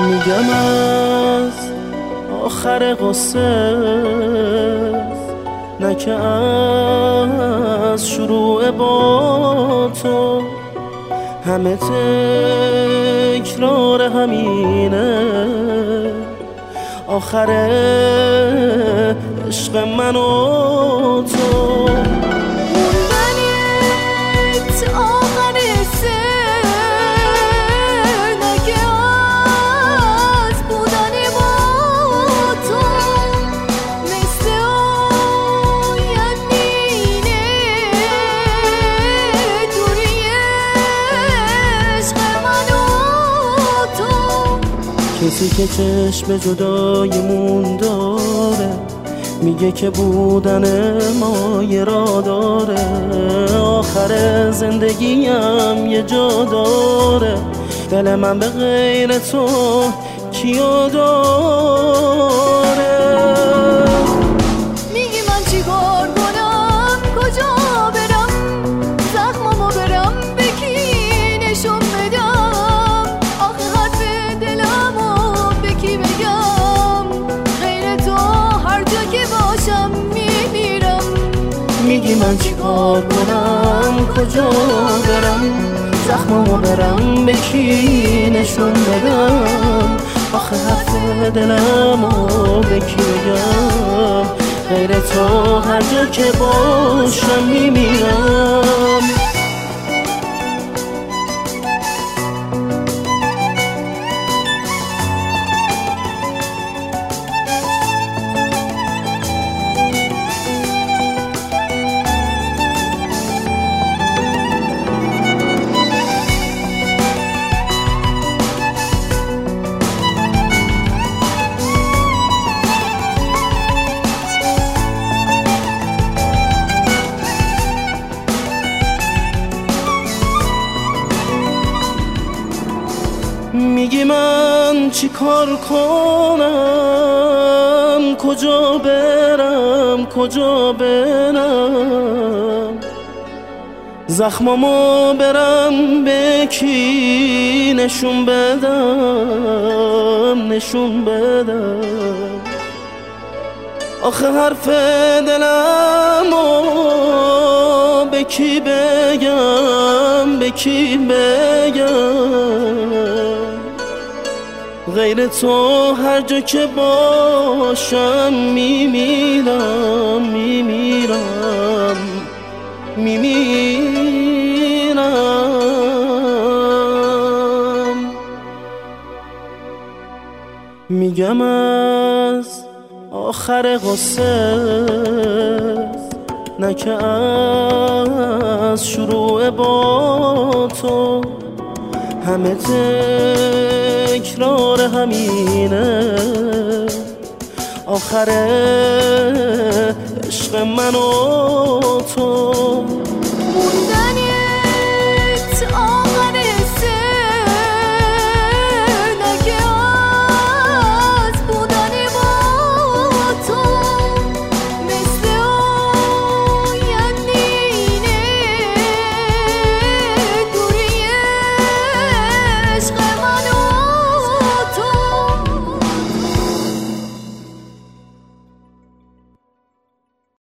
میگم از آخر قصه نه که از شروع با تو، همه تکرار همینه آخر عشق من و تو. کسی که چشم جدایمون داره میگه که بودن ما یه راه داره، آخر زندگیم یه جا داره، دل من به غیر تو کیو داره؟ میگی من چی کار کنم، کجا برم، زخممو برم به کی نشون بدم، آخه حرف دلمو به کی بگم، غیر تو هر جا که باشم میمیرم. میگی من چی کار کنم، کجا برم، زخممو برم به کی نشون بدم، آخه حرف دلمو به کی بگم، غیر تو هر جا که باشم میمیرم. میگی من چی کار کنم، کجا برم، کجا برم، زخمامو برم به کی نشون بدم، نشون بدم، آخه حرف دلمو به کی بگم، به کی بگم، غیر تو هر جا که باشم میمیرم، میمیرم، میمیرم. میگم از آخر قصه نه که از شروع با تو، همه تکرار همینه آخر عشق من و تو.